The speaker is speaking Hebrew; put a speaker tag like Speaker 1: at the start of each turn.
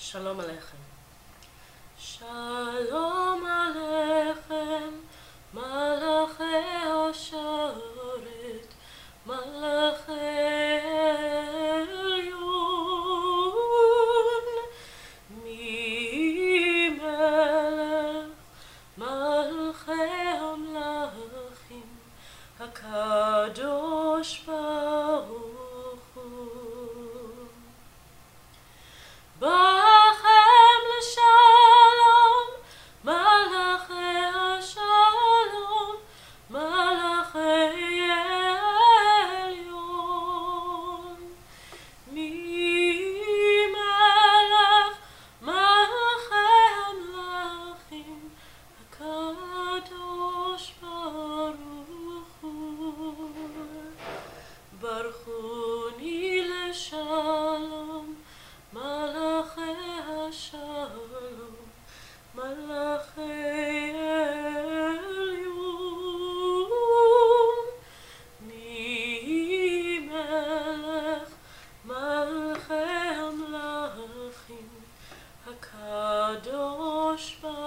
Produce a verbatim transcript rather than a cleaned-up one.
Speaker 1: שלום עליכם. שלום עליכם, מלאכי השרת, מלאכי עליון, מי מלך מלכי המלכים, הקדוש ברוך הוא. בכם לשלום, מלאכי השלום, מלאכי עליון. מי מלך מלכי המלכים, הקדוש ברוך הוא. ברכוני לשלום, מלאכי השלום, מלאכי עליון. מי מלך מלכי המלכים, הקדוש ברוך הוא.